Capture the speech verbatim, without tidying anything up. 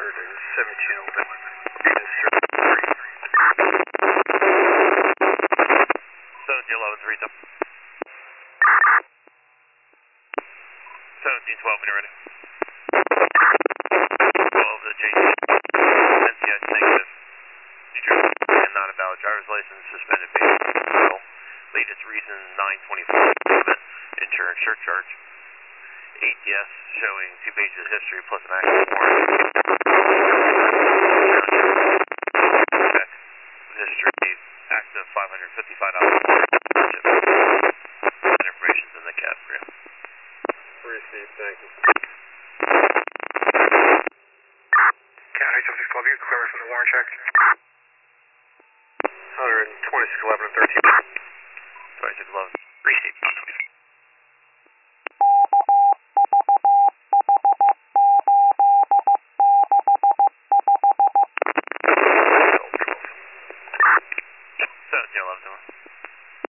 seventeen eleven. seventeen eleven, three top. seventeen twelve, when you're ready. twelve to J T. N C S negative. New Jersey, and not a valid driver's license, suspended vehicle. Latest reason, nine twenty-four, insurance surcharge. A T S showing two pages of history plus an active warrant. Check. History, active five hundred fifty-five dollars. And information's in the cab for you. Received, thank you. County seven six twelve, you clear from the warrant check. one twenty-six eleven and thirteen. twenty-six eleven. Received. seventeen eleven.